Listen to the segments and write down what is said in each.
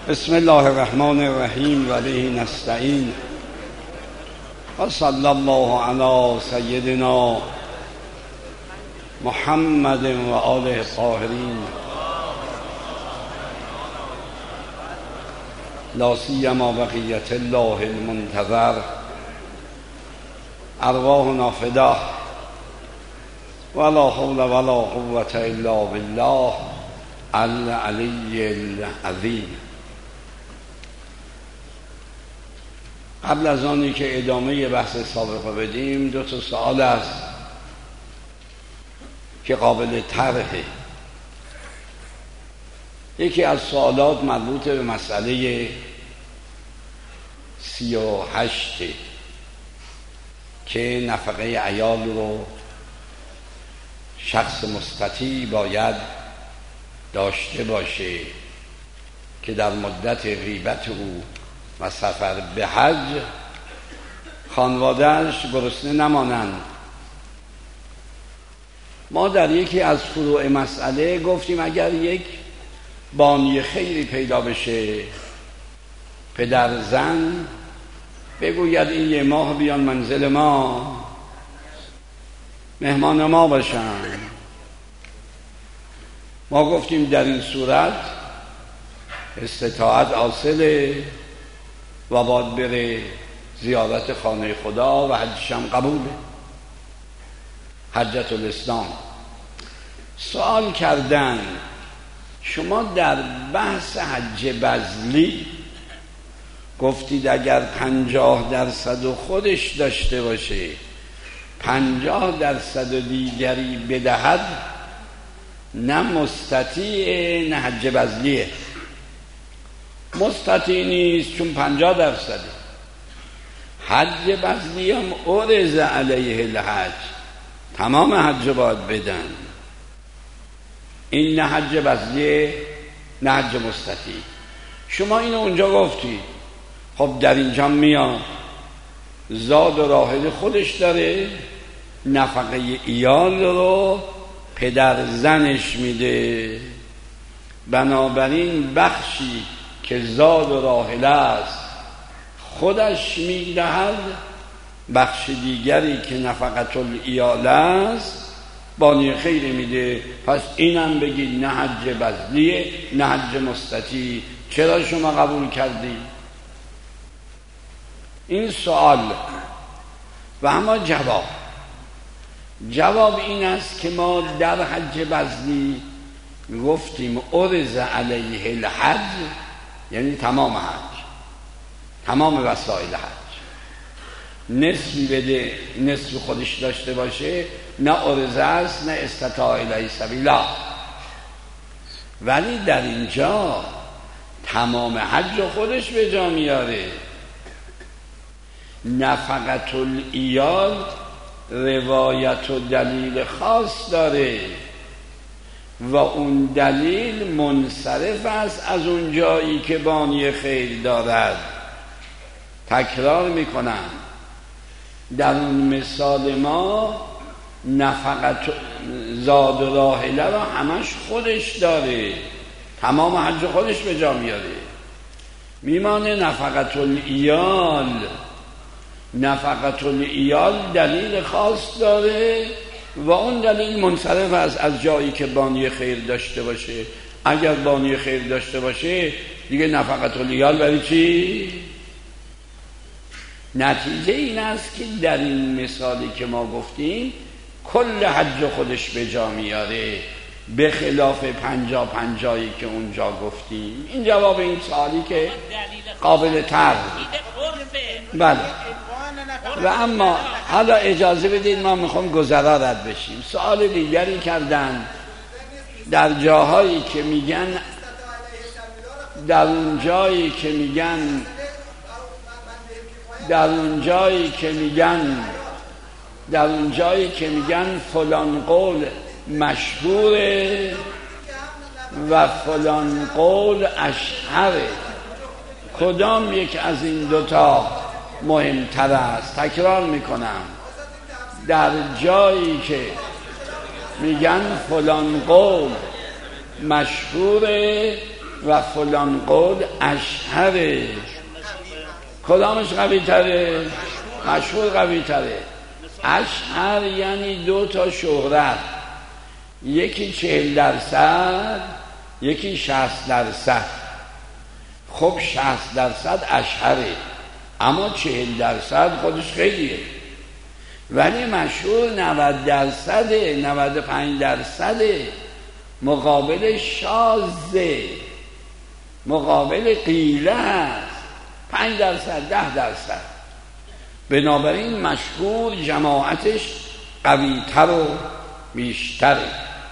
بسم الله الرحمن الرحیم و به نستعین و صلی الله علی سیدنا محمد و آله الطاهرین لا سیما بقیت الله المنتظر ارواحنا فداه ولا حول ولا قوة الا بالله العلی العظیم. قبل از آنی که ادامه بحث سابقه بدیم دو تا سوال است که قابل طرحه. یکی از سوالات مربوط به مسئله 38 که نفقه عیال رو شخص مستطیع باید داشته باشه که در مدت غیبت او و سفر به حج خانواده‌اش گرسنه نمانند. ما در یکی از فروع مسئله گفتیم اگر یک بانی خیری پیدا بشه، پدر زن بگوید این یه ماه بیان منزل ما مهمان ما باشن، ما گفتیم در این صورت استطاعت حاصله و باید بره زیارت خانه خدا و حجش هم قبوله، حجت الاسلام. سوال کردن شما در بحث حج بذلی گفتید اگر 50% خودش داشته باشه 50% دیگری بدهد نه مستطیع نه حج بذلیه. مستطیع نیست چون 50%. حج بذلی هم عرض علیه الحج، تمام حج باید بدن. این نه حج بذلیه نه حج مستطیع. شما اینو اونجا گفتید. خب در اینجا میاد زاد و راحل خودش داره، نفقه ایال رو پدر زنش میده، بنابراین بخشی که زاد و راحل است خودش میدهد، بخش دیگری که نفقت الایال است بانی خیر میده. پس اینم بگید نه حج بذلیه نه حج مستطیع. چرا شما قبول کردی؟ این سوال. و اما جواب این است که ما در حج بذلی گفتیم عرض علیه الحج، یعنی تمام حج، تمام وسایل حج. نصفی بده، نصف خودش داشته باشه، نه عرض است نه استطاع الیه سبیلا. ولی در اینجا تمام حج خودش به جا میاره. نفقت الایال روایت و دلیل خاص داره و اون دلیل منصرف است از اون جایی که بانی خیر دارد. تکرار میکنم در اون مثال ما نفقت زاد و راحله رو همش خودش داره، تمام حج خودش به جا میاره. میمانه نفقت الایال. نفقت الایال دلیل خاص داره و اون دلیل منصرف است از جایی که بانی خیر داشته باشه. اگر بانی خیر داشته باشه دیگه نفقت الایال برای چی؟ نتیجه این است که در این مثالی که ما گفتیم کل حج خودش به جا میاره، به خلاف 50-50 که اونجا گفتیم. این جواب این سوالی که قابل طرح. بله. و اما حالا اجازه بدید ما میخوام گذرا رد بشیم. سوال دیگری کردن در جاهایی که میگن، در اون جایی که میگن فلان قول مشهوره و فلان قول اشهره، کدام یک از این دوتا مهمتر است؟ تکرار میکنم، در جایی که میگن فلان قول مشهوره و فلان قول اشهره. کدامش قوی تره؟ مشهور قوی تره. اشهر یعنی 2 تا شهرت، یکی 40%، یکی 60%. خب 60% اشهره، اما 40% خودش خیلیه. ولی مشهور 90%، 95%، مقابل شاذه، مقابل قیله هست 5%، 10%. بنابراین مشهور جماعتش قویتر و بیشتره،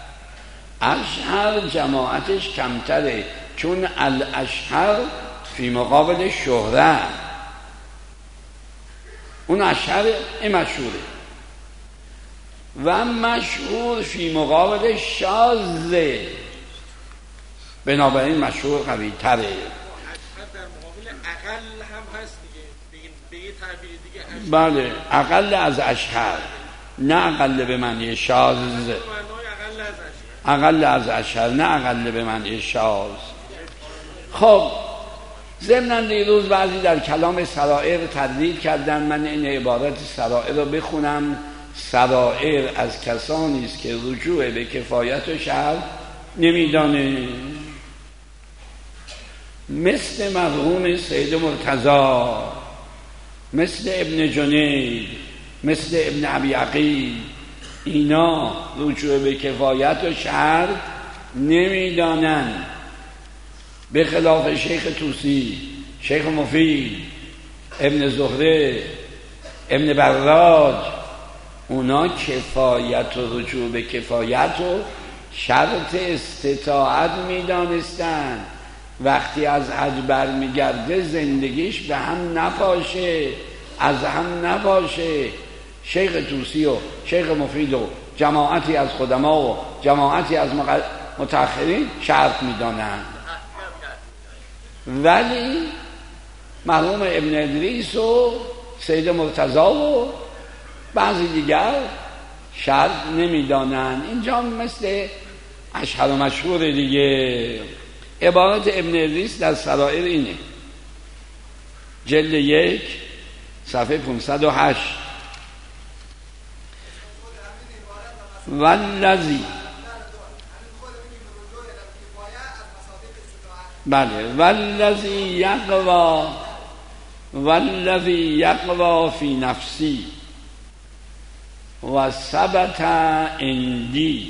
اشهر جماعتش کمتره، چون الاشهر فی مقابل شهره، اون اشهر این مشهوره، و مشهور فی مقابل شاذه، بنابراین مشهور قوی تره. در مقابل اقل هم هست دیگه، به یه تعبیر دیگه بله، اقل از اشهر، نه اقل به معنی شاذ، اقل از اشهر، نه اقل به معنی شاذ. خب ضمناً دیروز بعضی در کلام سرائر تردید کردن، من این عبارت سرائر رو بخونم. سرائر از کسانی است که رجوع به کفایت و شرط نمیدانه، مثل مرحوم سید مرتضی، مثل ابن جنید، مثل ابن ابی عقیل. اینا رجوع به کفایت و شرط نمیدانن، به خلاف شیخ طوسی، شیخ مفید، ابن زهره، ابن براج. اونا کفایت و رجوع به کفایت و شرط استطاعت میدانستن. وقتی از حج برمیگرده زندگیش به هم نپاشه، از هم نپاشه. شیخ طوسی و شیخ مفید و جماعتی از قدما و جماعتی از متأخرین شرط میدانند، ولی مرحوم ابن ادریس و سید مرتضی و بعضی دیگر شرط نمیدانند. اینجا مثل اشهر و مشهور دیگه. عبارت ابن ادریس در سرائر اینه، جلد 1 صفحه 508: والذی، بله، والذی یقوا فی نفسی و ثبت عندی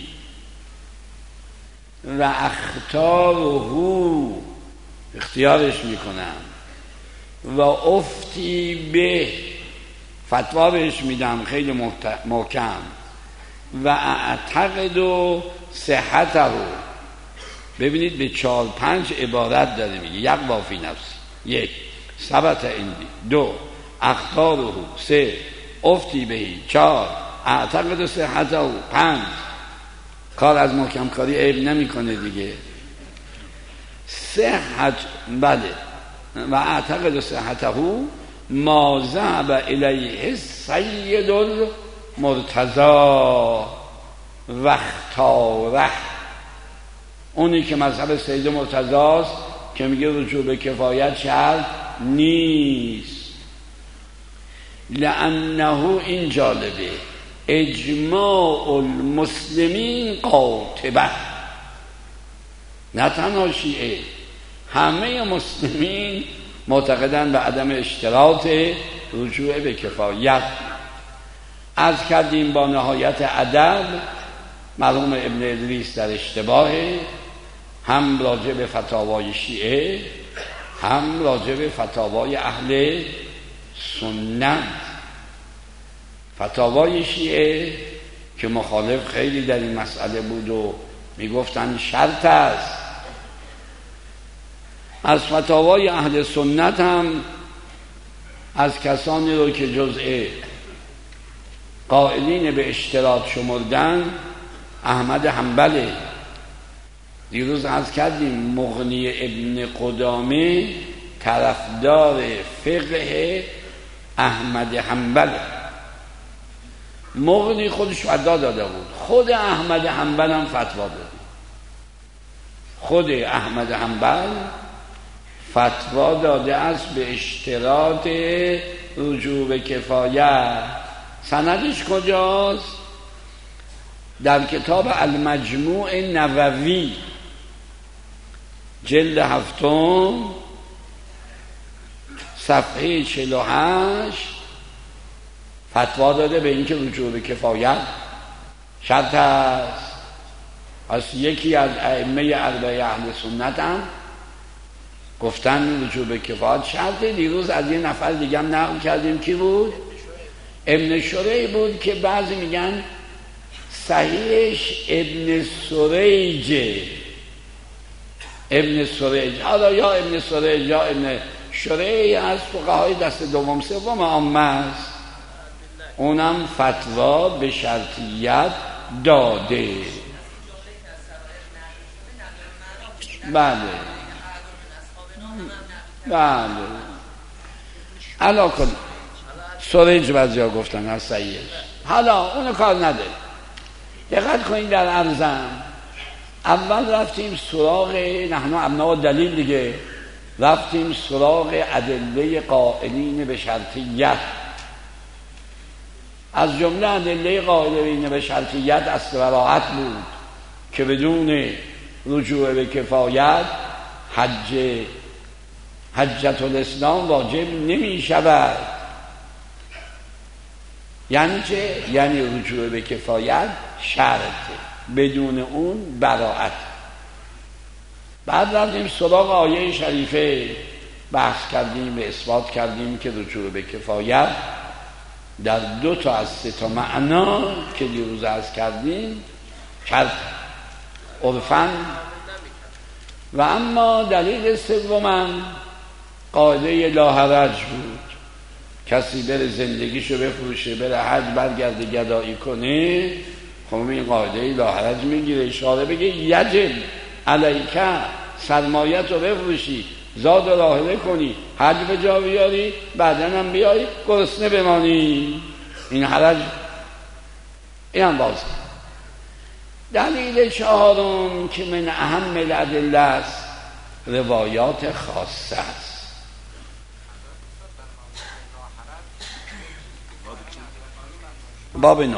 و اختاره، اختیارش میکنم، و افتی به، فتوا بهش میدم خیلی محکم، و اعتقد و صحته. ببینید به 4-5 عبارت داره میگه. یقوا فی نفسی، 1 ثبت عندی، 2 اختاره، 3 افتی بهی، 4 اعتقد و صحته، 5 کار از محکم کاری عیب نمیکنه دیگه. صحت، بله، و اعتقد و صحته ما ذهب الیه سید المرتضی و اختاره، اونی که مذهب سید مرتضی است که میگه رجوع به کفایت شرط نیست. لانه، این جالبه، اجماع المسلمین قاطبه، نه تنها شیعه، همه مسلمین معتقدن به عدم اشتراط رجوع به کفایت. از کردیم با نهایت ادب مرحوم ابن ادریس در اشتباهه، هم راجع به فتاوای شیعه، هم راجع به فتاوای اهل سنت. فتاوای شیعه که مخالف خیلی در این مسئله بود و میگفتن شرط است. از فتاوای اهل سنت هم از کسانی رو که جزء قائلین به اشتراط شمردن احمد حنبله. دیروز عرض کردیم مغنی ابن قدامه طرفدار فقه احمد حنبل. مغنی خودش فتوا داده بود، خود احمد حنبل هم فتوا داده، خود احمد حنبل فتوا داده است به اشتراط رجوع به کفایت. سندش کجاست؟ در کتاب المجموع نووی جلد 7 صفحه 48 فتوا داده به اینکه رجوع به کفایت شرط است. پس یکی از ائمه اربعه اهل سنت هم گفتن رجوع به کفایت شرطه. دیروز از یه نفر دیگه هم نقل کردیم. کی بود؟ ابن شریح بود که بعضی میگن صحیحش ابن سریج. ابن سریج، حالا یا ابن سریج یا ابن شریح از فقهای دست دوم سوم عامه است. اونم فتوا به شرطیت داده. بله بله علا کن سریج بعضی ها گفتن از صحیحش. حالا اونو کار نده. دقت کنید در عرضم اول رفتیم سراغ نحن ابناء دلیل دیگه، رفتیم سراغ ادله قائلین به شرطیت. از جمله ادله قائلین به شرطیت اصل براءت بود که بدون رجوع به کفایت حجت الاسلام واجب نمی شود. یعنی چه؟ یعنی رجوع به کفایت شرطه، بدون اون براءت. بعد رفتیم سراغ آیه شریفه، بحث کردیم و اثبات کردیم که رجوع به کفایت در 2 تا از 3 تا معنا که دیروز عرض کردیم شرط عرفاً. و اما دلیل سوم قاعده لا حرج بود. کسی بره زندگیشو بفروشه، بره حج، برگرده گدایی کنه، خب این قاعده لا حرج میگیره. اشاره بگه یجب علیک سرمایت رو بفروشی، زاد و راحله کنی، حج به جا بیاری، بعدن هم بیایی گرسنه بمانی، این حرج. این هم باز. دلیل 4 که من اهم الادله است روایات خاصه است. باب 9.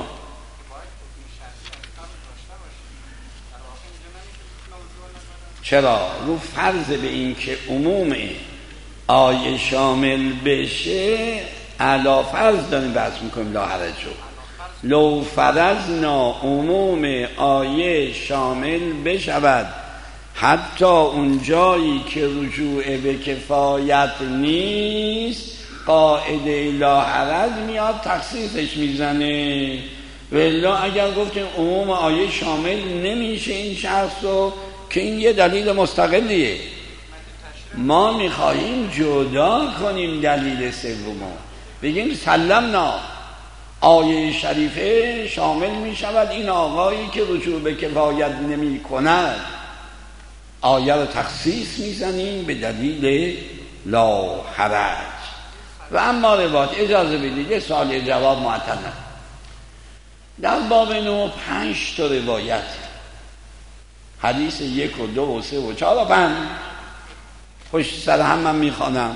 چرا؟ رو فرض به این که عموم آیه شامل بشه، علا فرض داریم بحث میکنیم لا حرج رو. لو فرضنا عموم آیه شامل بشود حتی اون جایی که رجوع به کفایت نیست، قاعده لا حرج میاد تخصیصش میزنه. ولی اگر گفتیم عموم آیه شامل نمیشه این شخص رو، که این یه دلیل مستقلیه، ما میخواییم جدا کنیم دلیل سومو، بگیم سلمنا آیه شریفه شامل میشود این آقایی که رجوع به کفایت نمی کند، آیه رو تخصیص میزنیم به دلیل لا حرج. و اما روایت، اجازه بدید سوال جواب معطل. در باب 9 5 تا روایت، حدیث 1 و 2 و 3 و 4 و 5 پشت سر هم من میخوانم.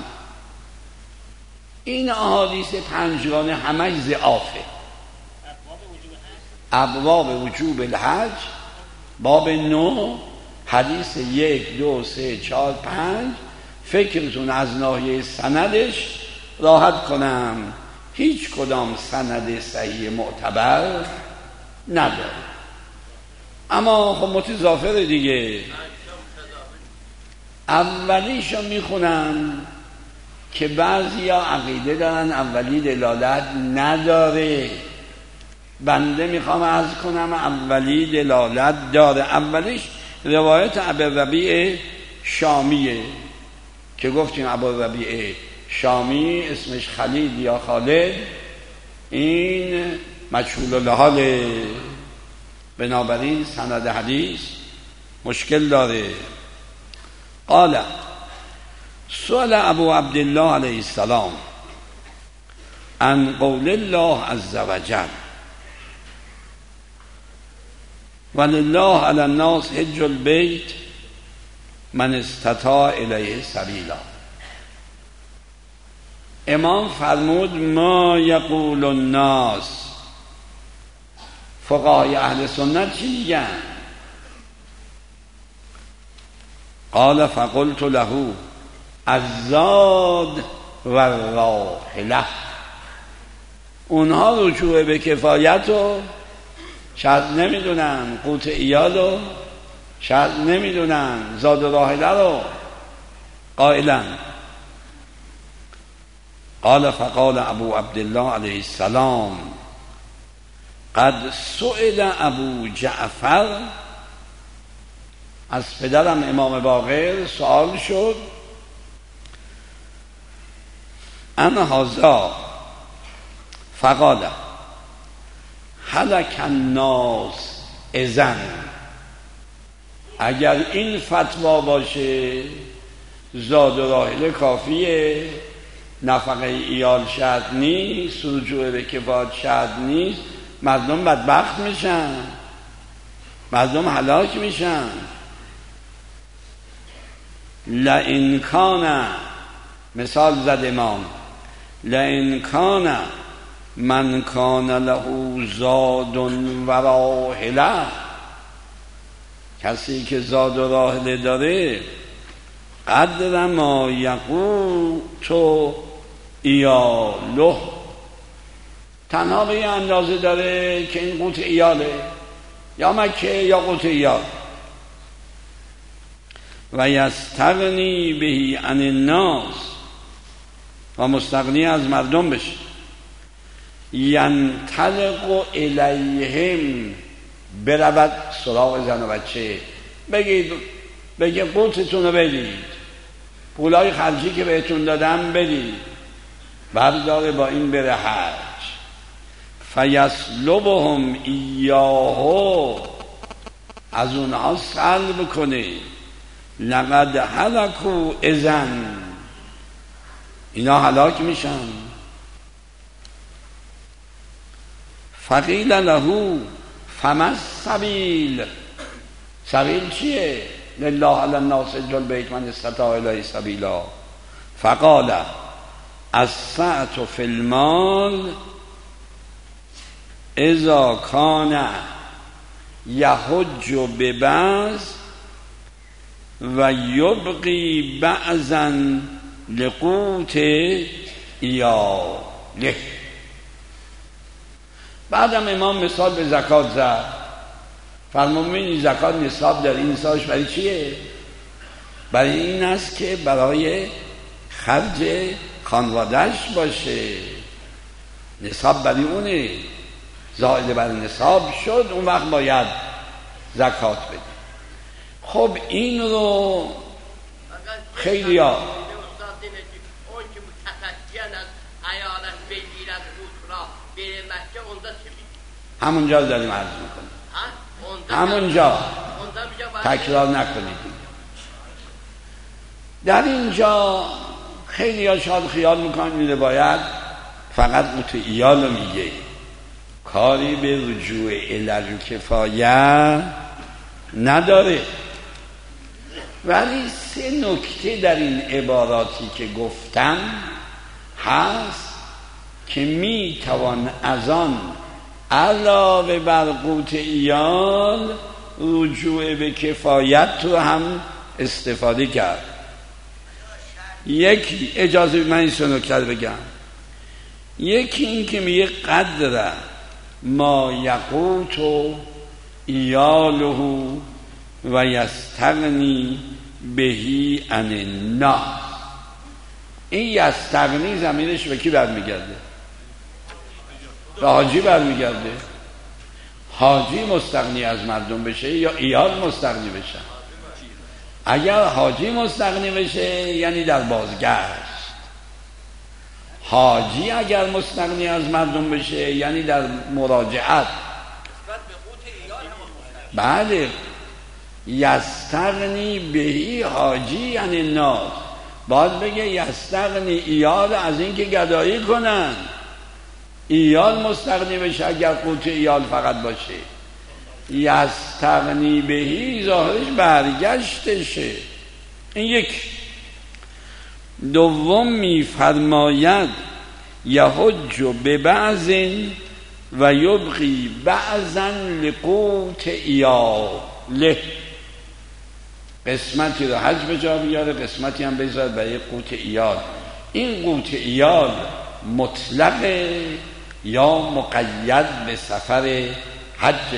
این احادیث 5گانه همش ضعافه. ابواب وجوب الحج، باب 9 حدیث 1 2 3 4 5. فکرتون از ناحیه سندش راحت کنم، هیچ کدام سند صحیح معتبر نداره. اما خب متضافر دیگه. اولیشو میخونم که بعضیا عقیده دارن اولی دلالت نداره. بنده میخوام عرض کنم اولی دلالت داره. اولیش روایت ابوالربیع شامیه که گفتیم ابوالربیع شامی اسمش خلیل یا خالد، این مجهول الحال، بنابراین سند حدیث مشکل داره. قال سئل ابو عبدالله علیه السلام عن قول الله عز وجل ولله علی الناس حج البیت من استطاع الیه سبیلا. امام فرمود ما یقول الناس، فقهای اهل سنت چی میگن؟ قال فقلت له الزاد و الراحله. اونها رجوع به کفایت رو شاید نمیدونن، قوت ایال رو شاید نمیدونن، زاد و راحله رو قائلن. قال فقال ابو عبدالله علیه السلام قد سئل ابو جعفر، از پدرم امام باقر سوال شد، انا هذا فقال هلک الناس اذن، اگر این فتوا باشه زاد و راحله کافیه، نفقه ایال شرط نیست، رجوع به کفایت شرط نیست، مردم بدبخت میشن، مردم هلاک میشن. لئن کان، مثال زد امام، لئن کان من کان له زاد و راحله، کسی که زاد و راحله داره قدر ما یقوت ایاله، تنها به یه اندازه داره که این قوت ایاله، یا مکه یا قوت ایال. و یستغنی بهی عن الناس، و مستغنی از مردم بشه. ینطلق الیهم، برود سراغ زن و بچه، بگه قوتتون رو بدید، پولای خرجی که بهتون دادم بدید، برداره با این بره حج. فیسلبهم ایاهو، از اونها سلب کنه. لقد هلکوا اذن، اینا هلاک میشن. فقیل له فما السبیل، سبیل چیه؟ لله علی الناس حج البیت من استطاع الیه سبیلا. فقال السعة فی المال اذا کان یحج ببعض و یبقی بعضا لقوت ایاله. بعدم امام مثال به زکات زد، فرمودین زکات نصاب در این سالش برای چیه؟ برای این است که برای خرج خانوادهش باشه، نصاب برای اونه، زائد بر نصاب شد اون وقت باید زکات بده. خب این رو خیلی ها همونجا داریم عرض میکنیم، همونجا تکرار نکنید. در اینجا خیلی ها شاید خیال میکنن میره باید فقط قوت ایال رو میگه، کاری به رجوع الی کفایه نداره. ولی 3 نکته در این عباراتی که گفتم هست که میتوان از آن علاوه بر قوت ایال رجوع به کفایت رو هم استفاده کرد. یکی، اجازه من این 3 نکته بگم، یکی این که میگه قدر ما یقوت ایاله و یستغنی بهی عن الناس. این یستغنی زمینش به کی برمیگرده؟ به حاجی برمیگرده. حاجی مستغنی از مردم بشه یا ایال مستغنی بشن؟ اگر حاجی مستغنی بشه یعنی در بازگشت، حاجی اگر مستغنی از مردم بشه یعنی در مراجعت. بله، یستغنی بهی حاجی یعنی الناس، باید بگه یستغنی ایال از این که گدایی کنن، ایال مستغنی بشه اگر قوت ایال فقط باشه. یستغنی بهی ظاهرش برگشتشه، این یک. دوم میفرماید یحج ببعض و یبقی بعضا لقوت ایاله، قسمتی رو حج به جا بیاره، قسمتی هم بذاره برای قوت ایال. این قوت ایال مطلقه یا مقید به سفر حجه؟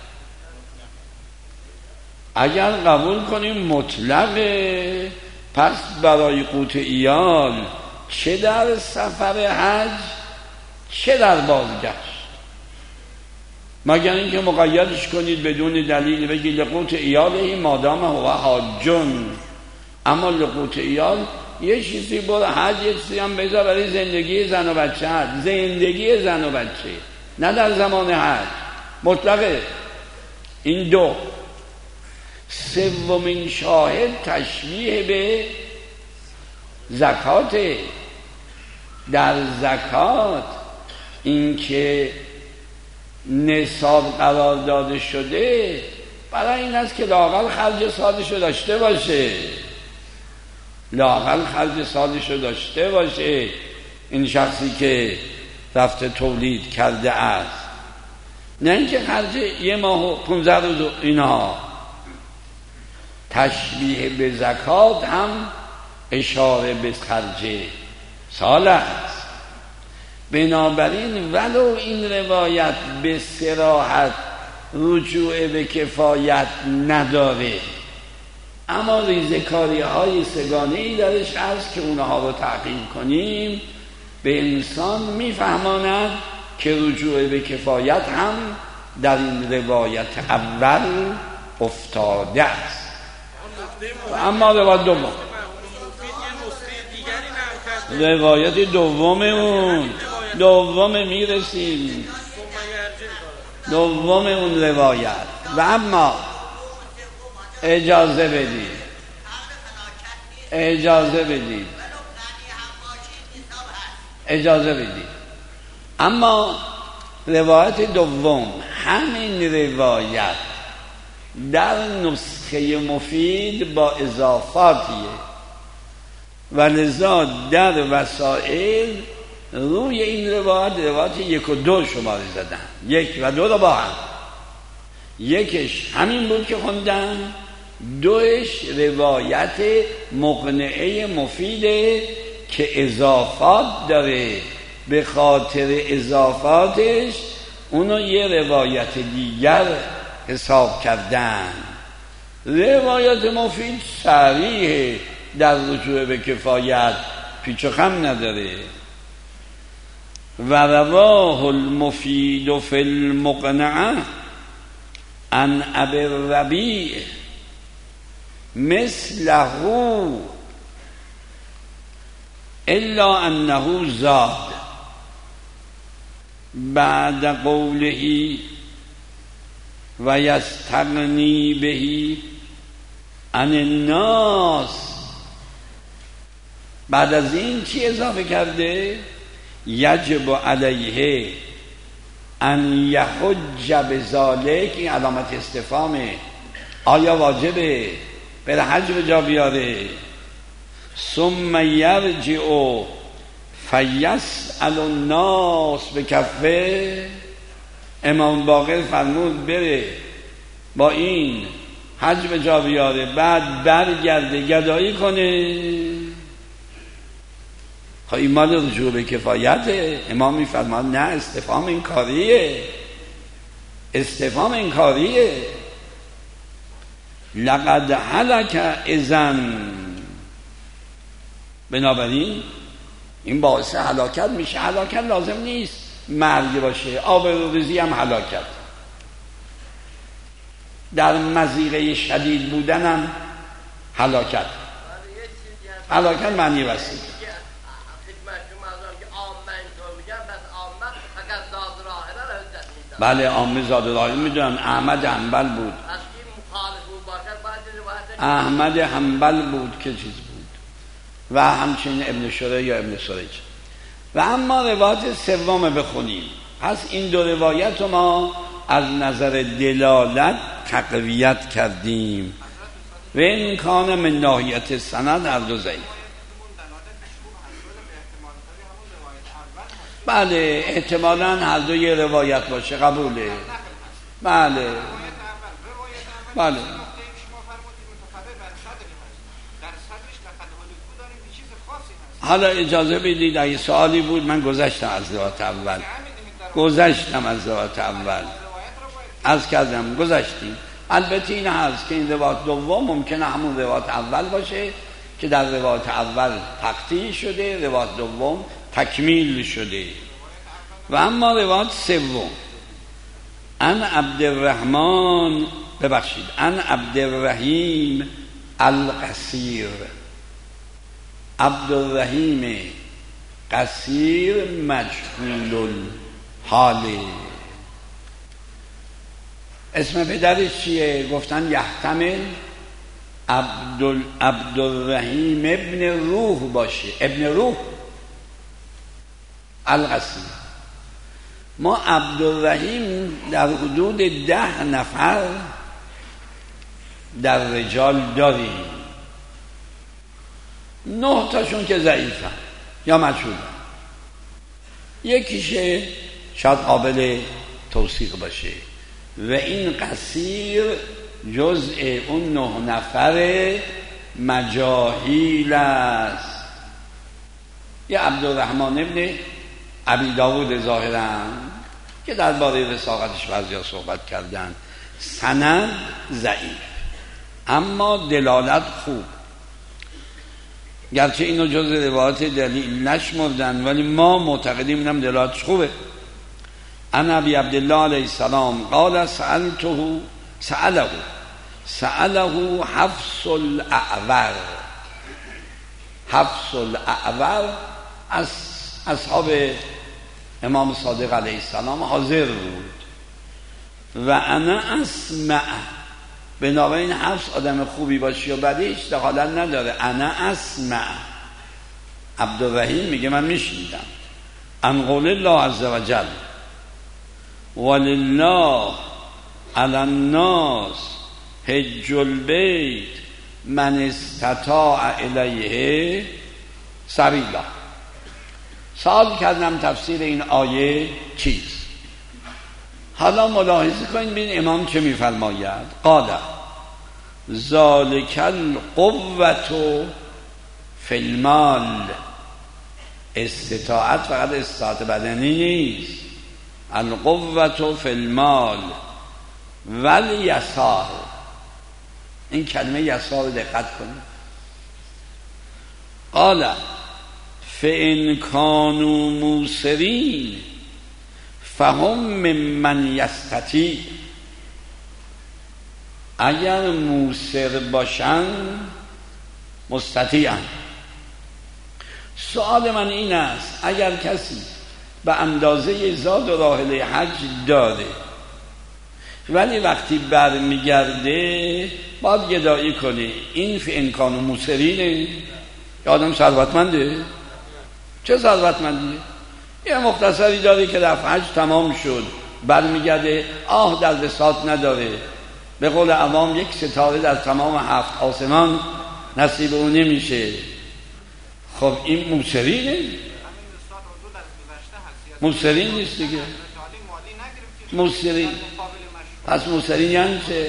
اگر قبول کنیم مطلقه، پس برای قوت ایال چه در سفر حج چه در بازگشت، مگر اینکه مقیدش کنید بدون دلیل، بگی لقوت ایاله مادام هو حاجون. اما لقوت ایال یه چیزی برو حج، یه چیزی هم بذار برای زندگی زن و بچه حج، زندگی زن و بچه، نه در زمان حج، مطلقه. این دو. سومین شاهد تشبیه به زکات. در زکات این که نصاب قرار داده شده برای این است که لااقل خرج سالشو داشته باشه، لااقل خرج سالشو داشته باشه این شخصی که رفته تولید کرده است، نه اینکه خرج یه ماه و 15 روز اینها. تشبیه به زکات هم اشاره به خرج سال است. بنابراین ولو این روایت به صراحت رجوع به کفایت نداره، اما ریزکاری های سگانه ای درش هست که اونها رو تحقیق کنیم به انسان میفهماند که رجوع به کفایت هم در این روایت اول افتاده است. اما روایت دوم، روایت دوم میرسیم، دوم اون روایت. و اما اجازه بدید اما روایت دوم، همین روایت در نسخه مفید با اضافاتیه و لذا در وسائل روی این روایت 1 و 2 شماره زدن، 1 و 2 رو با هم. یکش همین بود که خوندم، دوش روایت مقنعه مفیده که اضافات داره، به خاطر اضافاتش اونو یه روایت دیگر حساب کردن. روایت مفید صریحه در رجوع به کفایت، پیچ و خم نداره. و رواه المفید فی المقنعه عن ابی الربیع مثله الا انه زاد بعد قوله و یستغنی بهی عن الناس. بعد از این چی اضافه کرده؟ یجب علیه ان یحج بذالک، این علامت استفهامه، آیا واجبه بره حج به جا بیاره؟ ثم یرجع فیسأل الناس بکفه. امام باقر فرمود بره با این حج به جا بیاره، بعد برگرده گدایی کنه. خب این مال رجوع به کفایته. امام میفرماد نه، استفهام انکاریه. لقد هلک اذن. بنابراین این باعث هلاکت میشه. هلاکت لازم نیست مرگ باشه، آبروریزی هم هلاکت. در مضیقه شدید بودن هم هلاکت معنی وسیع. بله عامه زاد راهی میدونن. احمد حنبل بود که چیز بود و همچنین ابن شریح یا ابن سریج. و اما روایت سوم بخونیم. پس این دو روایت ما از نظر دلالت تقویت کردیم. و این کان من ناحیت سند هر دو ضعیف. بله احتمالاً هر دو یه روایت باشه، قبوله. بله بله حالا اجازه بدید اگه سوالی بود من گذشتم از روایت اول عرض کردم گذشتیم. البته این هست که این روایت دوم ممکنه همون روایت اول باشه که در روایت اول تقطیع شده، روایت دوم تکمیل شده. و اما روایت سوم عن عبدالرحیم القصیر، عبدالرحیم قصیر مجهول الحاله. اسم پدرش چیه؟ گفتن یحتمل عبدالرحیم ابن روح باشه، ابن روح القصیر. ما عبدالرحیم در حدود 10 نفر در رجال داریم، 9 تاشون که ضعیفن یا مجهولن، یکیشه شاید قابل توثیق باشه و این قصیر جزء اون 9 نفر مجاهیل است. یه عبدالرحمن ابن ابی داود ظاهرا که درباره رساقتش بعضیا صحبت کردن، سند ضعیف اما دلالت خوب، گرچه اینو جز روایت دلیل نشمردن ولی ما معتقدیم اینم دلالتش خوبه. عن ابی عبدالله علیه السلام قال سأله حفص الاعور از اصحاب امام صادق علیه السلام حاضر بود و انا اسمع، بنابراین حفص آدم خوبی باشی و بدیش دخالت نداره. انا اسمع، عبدالرحیم میگه من میشنیدم. عن قول الله عز وجل ولله علی الناس حج البیت من استطاع الیه سبیلا. سوال کردم تفسیر این آیه چیست؟ حالا ملاحظه کنید ببین امام چه میفرماید. قال ذالک القوة فی المال، استطاعت فقط استطاعت بدنی نیست، القوة فی المال والیسار. این کلمه یسار دقت کنید. قال فإن كانوا موسرین فهم ممن یستطیع، اگر موسر باشن مستطیعن. سوال من این است اگر کسی به اندازه زاد و راحله حج داره ولی وقتی برمیگرده باید گدایی کنه، این فإن كانوا موسرینه یا آدم ثروتمنده؟ چه ثروتمندیه؟ یه مختصری داره که رفع حج تمام شد برمیگرده در بساط نداره، به قول عوام یک ستاره در تمام 7 آسمان نصیب اون نمیشه. خب این موسرینه؟ موسرین نیست دیگه. موسرین پس موسرین یعنی چه؟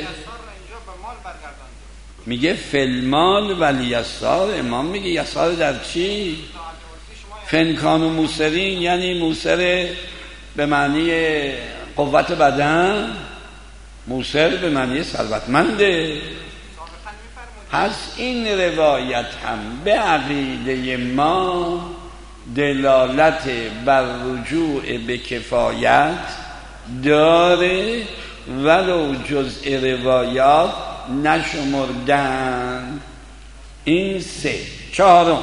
میگه فلمال ولی یسار. امام میگه یسار در چی؟ فنکان و موسرین یعنی موسر به معنی قوت بدن، موسر به معنی ثروتمنده. پس این روایت هم به عقیده ما دلالت بر رجوع به کفایت داره ولو جزء روایات نشمردن. این 3. 4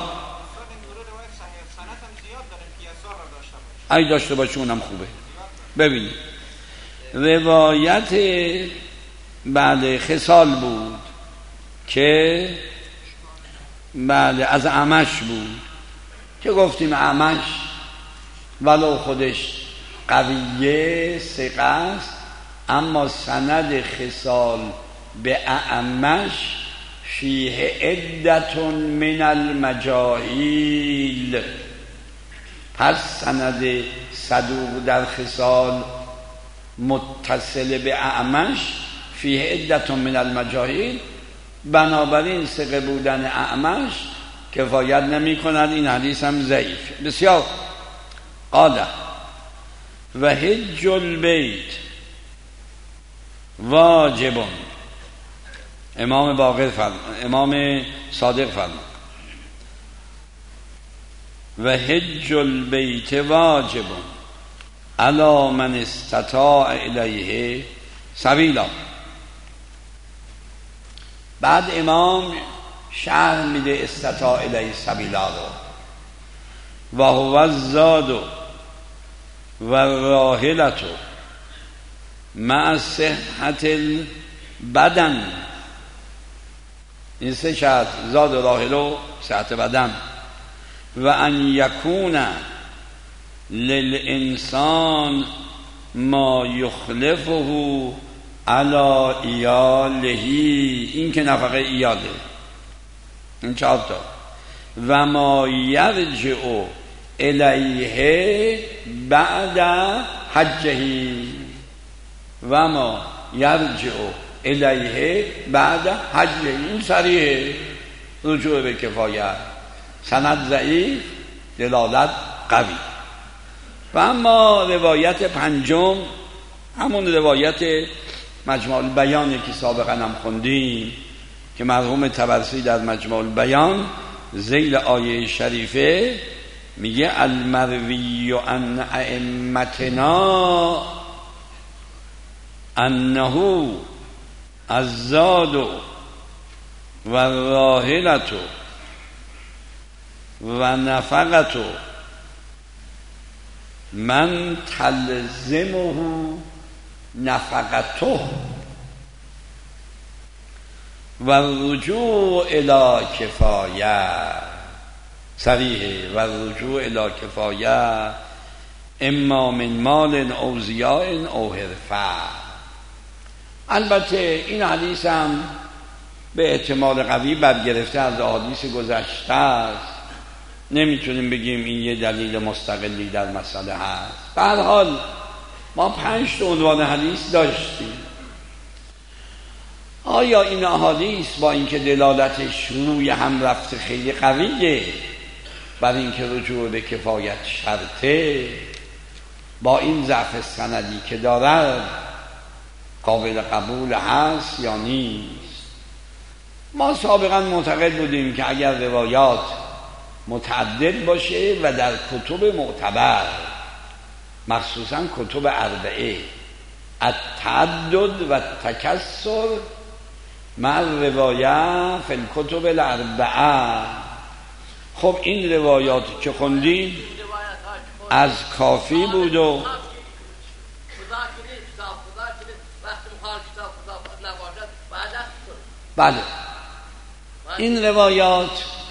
ای داشته باشه اونم خوبه. ببینید روایت بعد خصال بود که بعد از اعمش بود که گفتیم اعمش ولو خودش قویه ثقه است اما سند خصال به اعمش فیه عدة من المجاهیل. پس سند صدوق در خصال متصل به اعمش فیه عدة من المجاهیل، بنابراین ثقه بودن اعمش کفایت نمی کند، این حدیث هم ضعیف. بسیار. قال و حج البیت واجب. امام باقر فرمان، امام صادق فرمان و حج البیت واجب علی من استطاع الیه سبیلا. بعد امام شرح میده استطاع الیه سبیلا رو. و هو الزاد و راحلت مع صحت البدن. این سه شرط، زاد و راحل و صحت بدن. و ان یکون للانسان ما یخلفه علی ایاله، این که نفقه ایاله، این 4 تا. و ما یرجع الیه بعد حجه، و ما یرجع الیه بعد حجه، این صریحه، رجوع به کفایت. سند ضعیف، دلالت قوی. و اما روایت پنجم، همون روایت مجموع البیان که سابقا هم خوندیم که مرحوم طبرسی در مجموع البیان ذیل آیه شریفه میگه المروی عن ائمتنا انه الزاد و الراحلة و نفقة من تلزمه نفقته و رجوع الی کفایه. صریحه و رجوع الی کفایه اما من مال او ضیاء او حرفه. البته این حدیث هم به احتمال قوی برگرفته از احادیث گذشته است، نمیتونیم بگیم این یه دلیل مستقلی در مسئله هست. به هر حال ما 5 عنوان حدیث داشتیم. آیا این احادیث با اینکه دلالتش روی هم رفته خیلی قویه بر اینکه رجوع به کفایت شرطه، با این ضعف سندی که دارد قابل قبول هست یا نیست؟ ما سابقا معتقد بودیم که اگر روایات متعدد باشه و در کتب معتبر، مخصوصا کتب اربعه، التعدد و تکسر مع روایه فی الکتب الاربعه. خب این روایات که خوندیم از کافی بود و بله، این روایات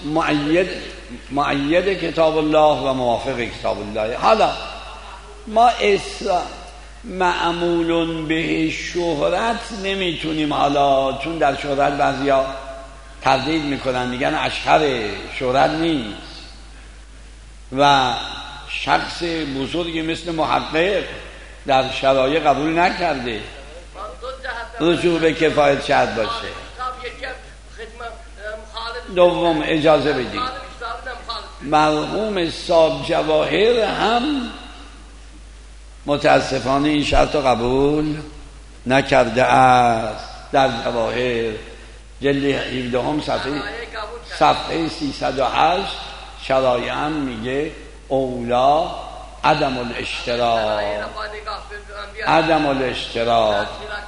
مؤید کتاب الله و موافق کتاب الله. حالا ما معمول به شهرت نمیتونیم، حالا چون در شهرت بعضیا تردید میکنن، میگن اشهر شهرت نیست و شخص بزرگی مثل محقق در شرایع قبول نکرده رجوع به کفایت شرط باشه. دوم اجازه بدید، مرحوم صاحب جواهر هم متاسفانه این شرط رو قبول نکرده است. در جواهر جلد 17 صفحه 308 شرایع هم میگه اولا عدم الاشتراک.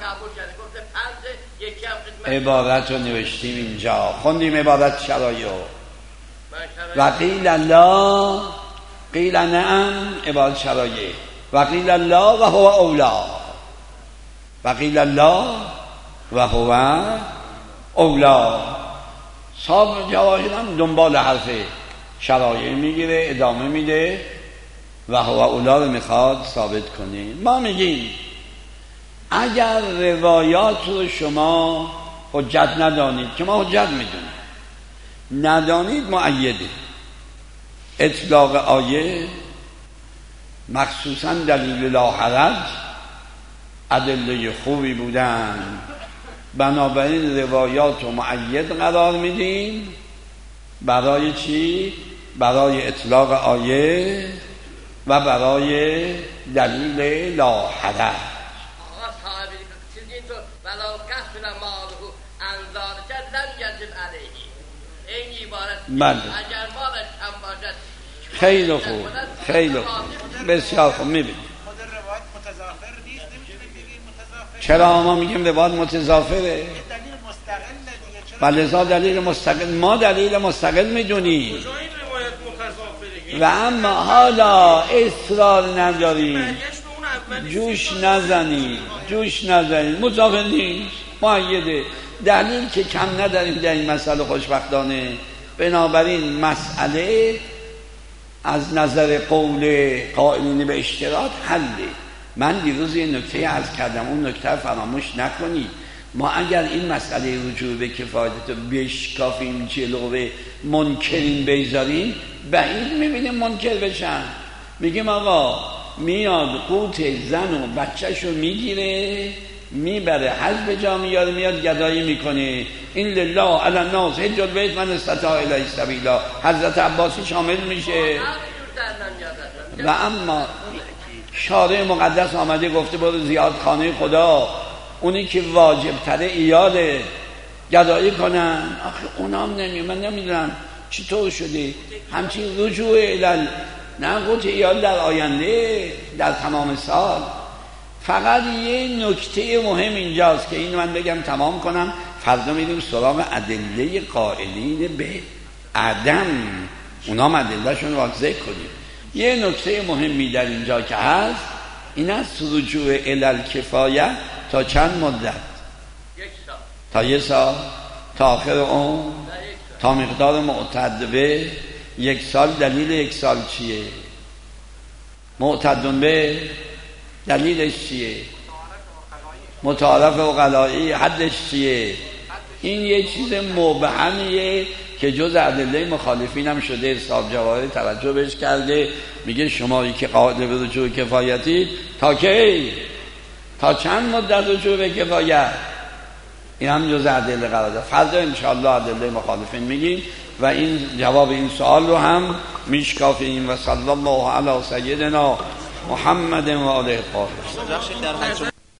عبارت رو نوشتیم اینجا، خوندیم عبارت شرایع. و قیل الله قیل نعم عبارت شرایع. و قیل الله و هو اولا. و قیل الله و هو اولا. صاحب جواهر هم دنبال حرف شرایع میگیره، ادامه میده و هو اولا رو میخواد ثابت کنه. ما میگیم اگر روایات رو شما حجت ندانید که ما حجت میدونیم، ندانید مؤیده. اطلاق آیه مخصوصا دلیل لا حرج ادله خوبی بودن، بنابراین روایات رو مؤید قرار میدیم. برای چی؟ برای اطلاق آیه و برای دلیل لا حرج. بله خیلی خوب، خیلی خوب، بسیار خوب. میبینید چرا ما میگیم روایت متضافره؟ ولذا دلیل مستقل، ما دلیل مستقل میدونیم و اما حالا اصرار نداریم، جوش نزنید، مضافر نیست، مؤیده. دلیل که کم نداریم در این مسئله خوشبختانه. بنابراین مسئله از نظر قول قائلین به اشتراط حله. من دیروز یه نکته عرض کردم، اون نکته فراموش نکنید. ما اگر این مسئله رجوع به کفایت رو بشکافیم، جلوه منکرین بیزاریم، بعید میبینیم منکر بشن. میگیم آقا میاد قوت زن و بچهشو میگیره میبره حج به جا میاره، میاد گدایی میکنه. این لله علی الناس حج البیت من استطاع الیه سبیلا. حضرت عباسی شامل میشه. و اما شارع مقدس آمده گفته برو زیاد خانه خدا، اونی که واجب تره ایاله، گدایی کنن. آخه اونام من نمیدونم چطور شده همچین رجوع الال نه قوت ایال در آینده در تمام سال. فقط یه نکته مهم اینجاست که این من بگم تمام کنم، فردا میریم سراغ ادله قائلین به عدم، اونا ادلهشون رو واضح کنیم. یه نکته مهمی در اینجا که هست این است رجوع الال کفایه تا چند مدت؟ 1 سال. تا 1 سال؟ تا آخر اون؟ تا مقدار معتد به 1 سال. دلیل 1 سال چیه؟ معتدون به دلیلش چیه؟ متعارف عقلایی. حدش چیه؟ این یه چیز مبهمیه که جز ادله مخالفین هم شده. حساب جواهری توجه بهش کرده، میگه شمایی که قائل به رجوع کفایتی تا کی؟ تا چند مدت رجوع به کفایت؟ این هم جز ادله قرار داد. فردا انشاءالله ادله مخالفین میگیم و این جواب این سوال رو هم میشکافیم. و صلی الله علی سیدنا محمد و آله الطاهرین.